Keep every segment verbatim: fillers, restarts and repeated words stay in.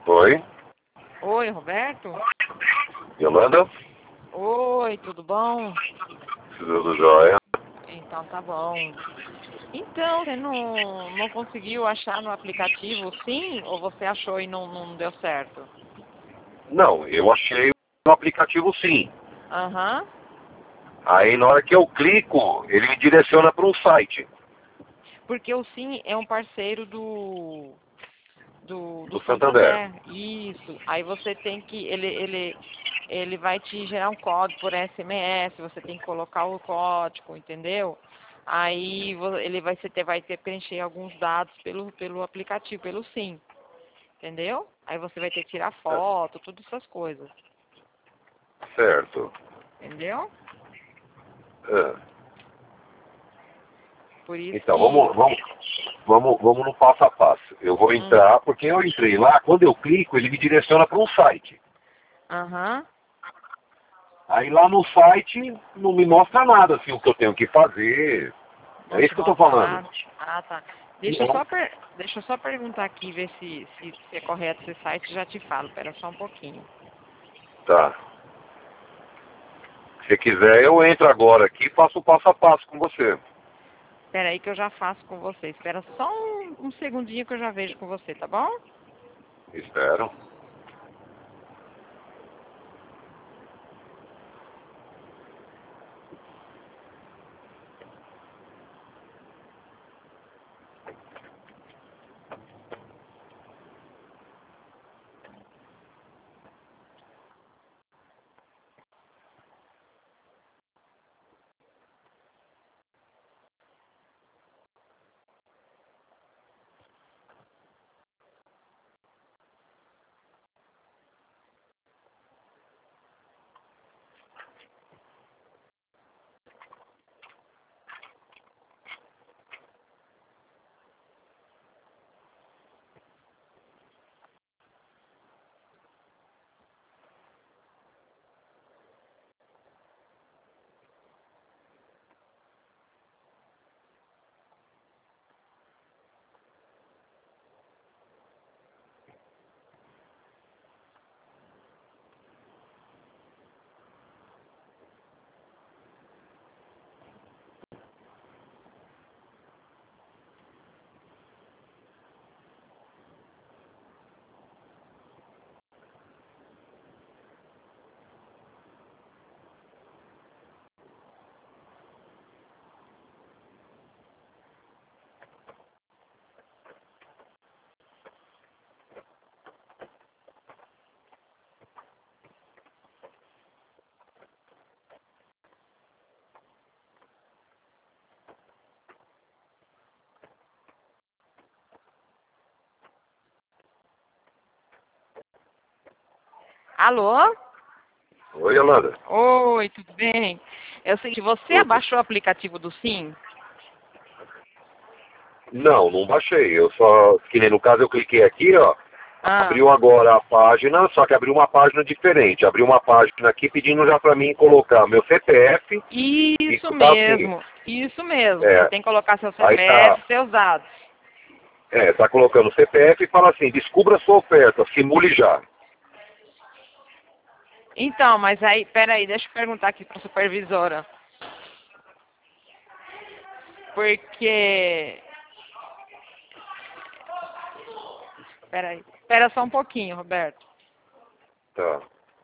Oi, Oi, Roberto? Yolanda? Oi, tudo bom? Tudo jóia? Então tá bom. Então, você não, não conseguiu achar no aplicativo sim? Ou você achou e não, não deu certo? Não, eu achei no aplicativo sim. Aham. Aí na hora que eu clico, ele me direciona para um site Porque o sim é um parceiro do, do, do do Santander. Santander. Isso. Aí você tem que. Ele, ele, ele vai te gerar um código por S M S, você tem que colocar o código, entendeu? Aí vo- ele vai, você ter, vai ter que preencher alguns dados pelo, pelo aplicativo, pelo sim. Entendeu? Aí você vai ter que tirar foto, todas essas coisas. Certo. Entendeu? É. Por isso Então, que. vamos, vamos, vamos, vamos no passo a passo. Eu vou Hum. entrar, porque eu entrei lá, quando eu clico, ele me direciona para um site. Aham. Aí lá no site não me mostra nada, assim, o que eu tenho que fazer. Não É isso te que eu tô mostra falando. nada. Ah, tá. Deixa eu Não. só, per... Deixa eu só perguntar aqui, ver se, se, se é correto esse site, já te falo. Espera só um pouquinho. Tá. Se quiser, eu entro agora aqui e faço o passo a passo com você. Espera aí que eu já faço com você. Espera só um, um segundinho que eu já vejo com você, tá bom? Espero. Alô? Oi, Yolanda. Oi, tudo bem? Eu sei que você Tudo. abaixou o aplicativo do sim? Não, não baixei. Eu só, que nem no caso eu cliquei aqui, ó. Ah, Abriu agora a página, só que abriu uma página diferente. Abriu uma página aqui pedindo já pra mim colocar meu C P F e isso tá assim. mesmo. Isso mesmo. Você É, tem que colocar seu aí tá, C P F, seus dados. é, tá colocando o C P F e fala assim, descubra sua oferta, simule já. Então, mas aí, peraí, deixa eu perguntar aqui para a supervisora. Porque. Peraí. Espera só um pouquinho, Roberto. Tá.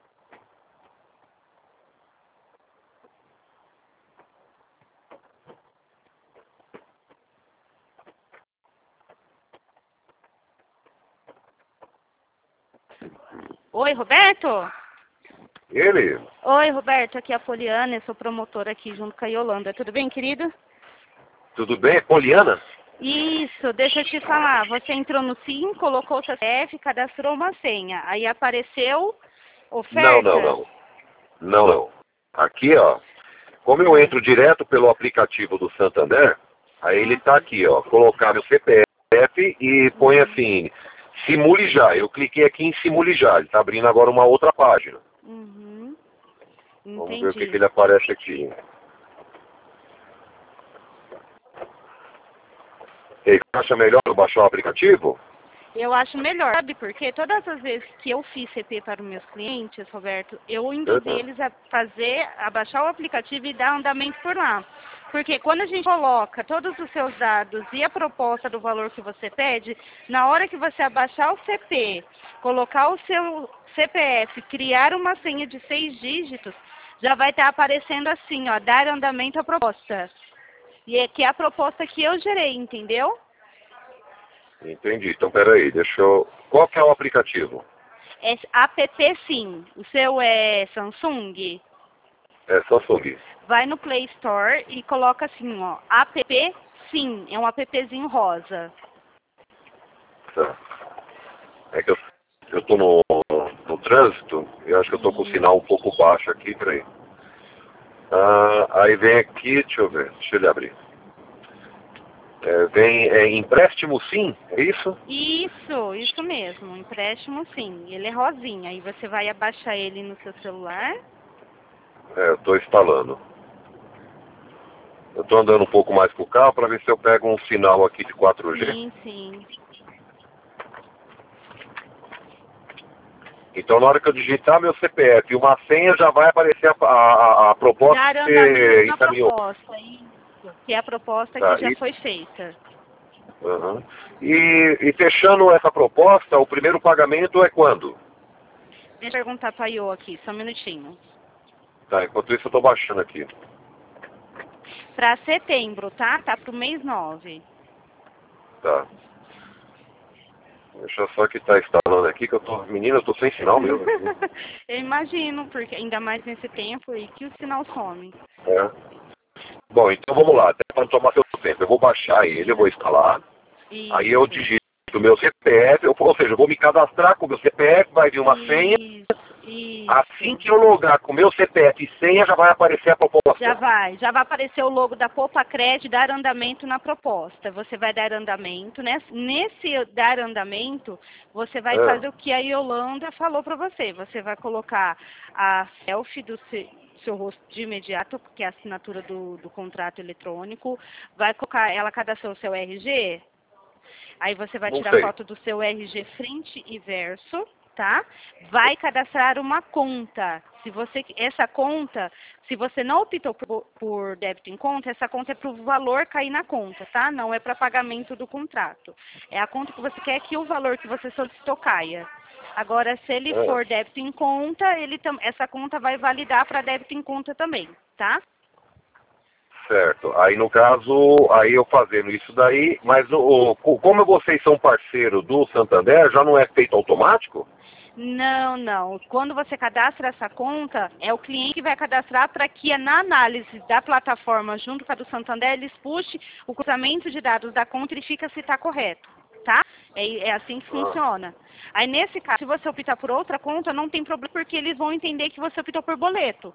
Oi, Roberto? Ele? Oi, Roberto, aqui é a Poliana, eu sou promotora aqui junto com a Yolanda. Tudo bem, querido? Tudo bem? É Poliana? Isso, deixa eu te falar. Você entrou no sim, colocou o C P F, cadastrou uma senha. Aí apareceu Não, não, oferta. não. Não, não. Aqui, ó. Como eu Ah, entro direto pelo aplicativo do Santander, aí ele ah tá tá. aqui, ó. Colocar meu C P F e põe Uhum, assim, simule já. Eu cliquei aqui em simule já. Ele tá abrindo agora uma outra página. uhum, Vamos ver o que, que entendi. ele aparece aqui. Ele acha melhor eu baixar o aplicativo? Eu acho melhor, sabe por quê? Todas as vezes que eu fiz C P para os meus clientes, Roberto, eu induzi Uhum. eles a fazer, a baixar o aplicativo e dar andamento por lá. Porque quando a gente coloca todos os seus dados e a proposta do valor que você pede, na hora que você abaixar o C P, colocar o seu C P F, criar uma senha de seis dígitos, já vai estar aparecendo assim, ó, dar andamento à proposta. E é que é a proposta que eu gerei, entendeu? Entendi. Então, peraí, deixa eu... Qual que é o aplicativo? É app sim. O seu é Samsung? É Samsung. Vai no Play Store e coloca assim, ó, app sim. É um appzinho rosa. Tá. É que eu, eu tô no, no trânsito e acho que eu tô com o sinal um pouco baixo aqui, peraí. Ah, aí vem aqui, deixa eu ver, deixa ele abrir. É, vem é, empréstimo sim, é isso? Isso, isso mesmo. Empréstimo sim. Ele é rosinha. Aí você vai abaixar ele no seu celular. É, eu tô instalando. Eu tô andando um pouco mais com o carro para ver se eu pego um sinal aqui de quatro G. Sim, sim. Então, na hora que eu digitar meu C P F e uma senha, já vai aparecer a, a, a proposta Dar que andamento você na encaminhou. proposta. Isso. Que é a proposta Tá, que já e, foi feita. uhum. e, e fechando essa proposta, o primeiro pagamento é quando? Deixa eu perguntar para a Iô aqui, só um minutinho. Tá, enquanto isso eu tô baixando aqui. Para setembro, tá? Tá pro mês nove. Tá. Deixa eu só que tá instalando aqui, que eu tô... Menina, eu tô sem sinal mesmo. Eu imagino, porque ainda mais nesse tempo aí que o sinal some. É. Bom, então vamos lá, até para não tomar seu tempo. Eu vou baixar ele, eu vou instalar. Isso. Aí eu digito o meu C P F, eu, ou seja, eu vou me cadastrar com o meu C P F, vai vir uma senha. Isso, isso. Assim que eu logar com o meu C P F e senha, já vai aparecer a proposta. Já vai, já vai aparecer o logo da Poupa Cred dar andamento na proposta. Você vai dar andamento, né? Nesse dar andamento, você vai É. fazer o que a Yolanda falou para você. Você vai colocar a selfie do seu, seu rosto de imediato, que é a assinatura do, do contrato eletrônico. Vai colocar, ela cadastrou o seu R G. Aí você vai Não tirar sei. foto do seu R G frente e verso, tá? Vai cadastrar uma conta. Se você, essa conta, se você não optou por, por débito em conta, essa conta é para o valor cair na conta, tá? Não é para pagamento do contrato. É a conta que você quer que o valor que você solicitou caia. Agora, se ele É. for débito em conta, ele tam, essa conta vai validar para débito em conta também, tá? Certo. Aí no caso, aí eu fazendo isso daí, mas o, o- como vocês são parceiro do Santander, já não é feito automático? Não, não. Quando você cadastra essa conta, é o cliente que vai cadastrar para que na análise da plataforma junto com a do Santander, eles puxem o cruzamento de dados da conta e fica se está correto, tá? É, é assim que Ah. funciona. Aí nesse caso, se você optar por outra conta, não tem problema porque eles vão entender que você optou por boleto.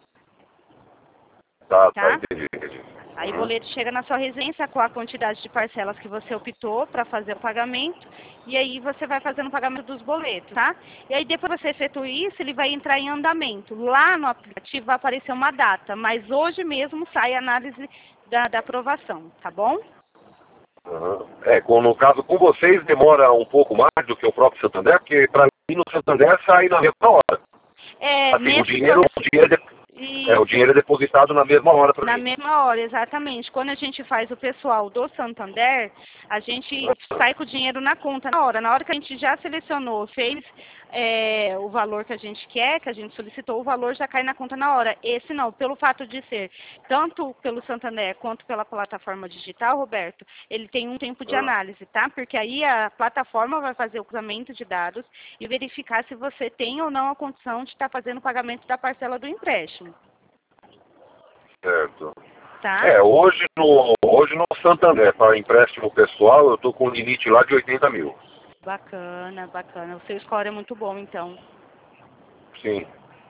Tá, Tá? tá, entendi, entendi. Aí o Uhum. boleto chega na sua residência com a quantidade de parcelas que você optou para fazer o pagamento. E aí você vai fazendo o pagamento dos boletos, tá? E aí depois você efetua isso, ele vai entrar em andamento. Lá no aplicativo vai aparecer uma data, mas hoje mesmo sai a análise da, da aprovação, tá bom? Uhum. É, com, no caso com vocês demora um pouco mais do que o próprio Santander, porque para mim no Santander sai na mesma hora. É, Assim, o nesse dinheiro, o dinheiro, é, Isso. é, o dinheiro é depositado na mesma hora para Na mim. mesma hora, exatamente. Quando a gente faz o pessoal do Santander, a gente sai com o dinheiro na conta na hora. Na hora que a gente já selecionou, fez é, o valor que a gente quer, que a gente solicitou, o valor já cai na conta na hora. Esse não, pelo fato de ser tanto pelo Santander quanto pela plataforma digital, Roberto, ele tem um tempo de Ah. análise, tá? Porque aí a plataforma vai fazer o cruzamento de dados e verificar se você tem ou não a condição de estar fazendo o pagamento da parcela do empréstimo. Certo. Tá? É, hoje no, hoje no Santander, para empréstimo pessoal, eu tô com um limite lá de oitenta mil. Bacana, bacana. O seu score é muito bom, então. Sim.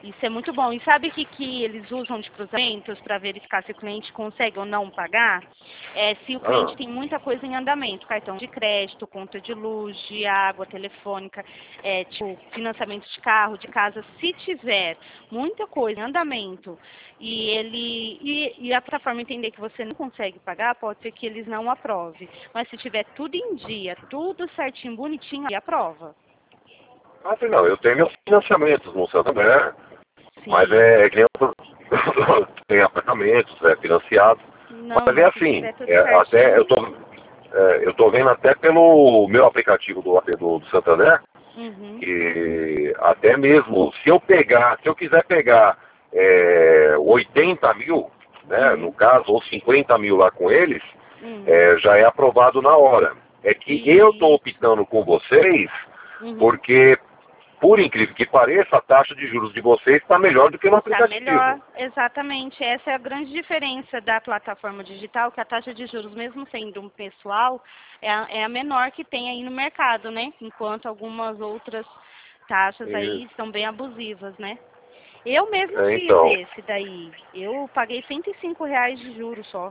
Isso é muito bom. E sabe o que, que eles usam de cruzamentos para verificar se o cliente consegue ou não pagar? É, se o cliente Ah. tem muita coisa em andamento, cartão de crédito, conta de luz, de água, telefônica, é, tipo, financiamento de carro, de casa. Se tiver muita coisa em andamento e ele e, e a plataforma entender que você não consegue pagar, pode ser que eles não aprovem. Mas se tiver tudo em dia, tudo certinho, bonitinho, aí aprova. Ah, não, eu tenho meus financiamentos no Santander, Sim. mas é, é que nem eu tem apartamentos, é financiado. Não, Mas é mas se assim, tiver tudo é, até certinho. eu tô, é, eu tô vendo até pelo meu aplicativo do, do, do Santander, Uhum. que até mesmo se eu pegar, se eu quiser pegar é, oitenta mil, né, Uhum. no caso, ou cinquenta mil lá com eles, Uhum. é, já é aprovado na hora. É que E... eu estou optando com vocês, Uhum. porque, por incrível que pareça, a taxa de juros de vocês está melhor do que no Está aplicativo. melhor, exatamente. Essa é a grande diferença da plataforma digital, que a taxa de juros, mesmo sendo um pessoal, é a, é a menor que tem aí no mercado, né? Enquanto algumas outras taxas aí Isso. são bem abusivas, né? Eu mesmo É, fiz então. esse daí. Eu paguei cento e cinco reais de juros só.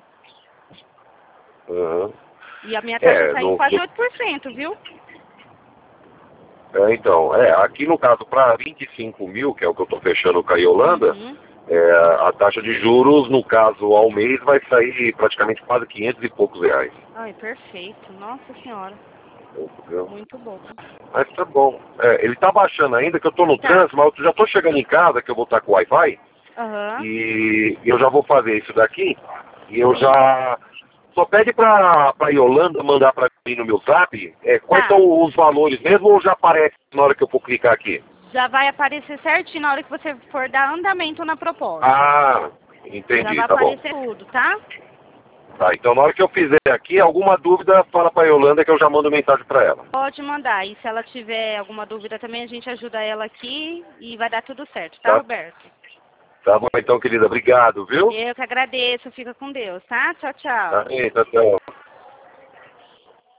Uhum. E a minha taxa É, saiu no, quase no- oito por cento, viu? é, então, é, aqui no caso, para vinte e cinco mil, que é o que eu estou fechando com a Yolanda, Uhum. é, a taxa de juros, no caso, ao mês, vai sair praticamente quase quinhentos e poucos reais. Ai, perfeito. Nossa senhora. Entendeu? Muito bom. Mas tá bom. É, ele tá baixando ainda, que eu tô no Tá. trânsito, mas eu já tô chegando em casa, que eu vou estar com o Wi-Fi, Aham. e eu já vou fazer isso daqui, e eu Sim. já... Só pede pra, pra Yolanda mandar pra mim no meu zap, é, quais Tá. são os valores mesmo, ou já aparece na hora que eu for clicar aqui? Já vai aparecer certinho na hora que você for dar andamento na proposta. Ah, Já entendi, vai tá bom. aparecer tudo, tá? Tá, então na hora que eu fizer aqui, alguma dúvida, fala pra Yolanda que eu já mando mensagem pra ela. Pode mandar. E se ela tiver alguma dúvida também, a gente ajuda ela aqui e vai dar tudo certo, tá, Tá? Roberto? Tá bom então, querida. Obrigado, viu? Eu que agradeço. Fica com Deus, tá? Tchau, tchau. Tá, aí, tá, tchau.